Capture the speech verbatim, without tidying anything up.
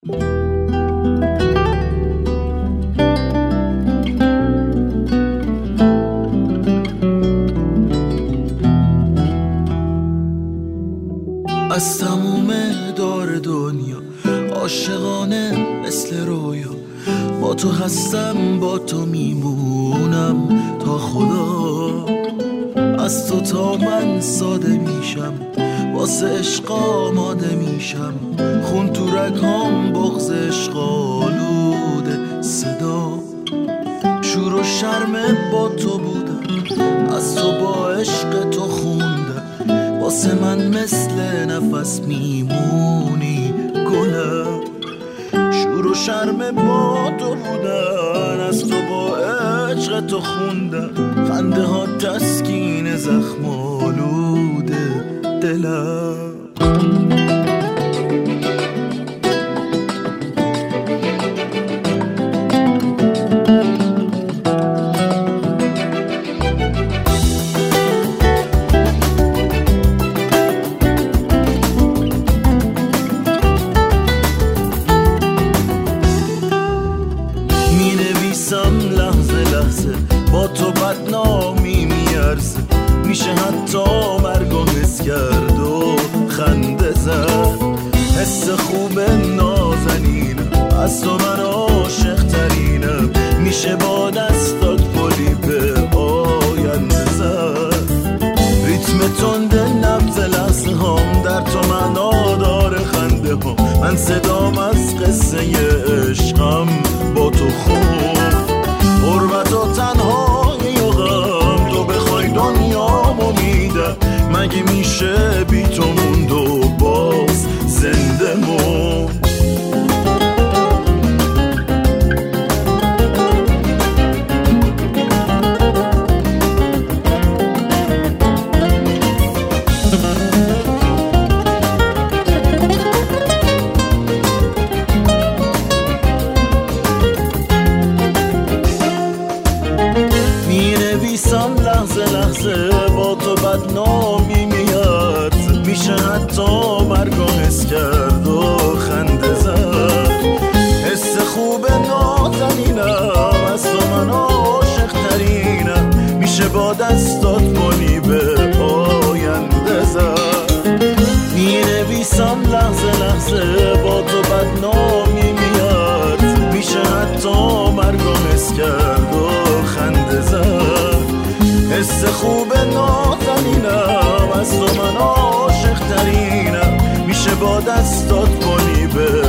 از تموم دار دنیا عاشقانه مثل رویا، با تو هستم با تو میمونم تا خدا. از تو تا من ساده میشم، واسه عشق آماده میشم، خون تو رگام بغض عشق آلوده صدا. شور و شرم با تو بودم، از تو با عشق تو خوندم، واسه من مثل نفس میمونی گلم. شور و شرم با تو بودن، از تو با عشق تو خوندم، خنده ها تسکین زخم آلوده دلم. لحظه لحظه با تو بدنامی میارزه، میشه حتی مرگو حس کرد و خنده زد. حس خوب نازنینم، از تو من عاشق ترینم، میشه با دستات پلی به آینده زد. ریتم تند نبض لحظه هم در تو معنا داره خنده هم، من صدام از قصه عشقم با تو خوب. غربت و تنهایی و غم، تو بخوای دنیامو میدم، مگه میشه بی تو موند و باز زنده موند. لحظه لحظه با تو بدنامی میاد، میشه حتی مرگو حس کرد و خنده زد. حس خوب نازنینم، از تو من عاشق ترینم، میشه با دستات پلی به آینده زد. مینویسم لحظه لحظه با تو بدنامی میاد، میشه حتی مرگو حس کرد و خنده زد. حس خوب نازنینم، از تو من عاشق ترینم، میشه با دستات پلی به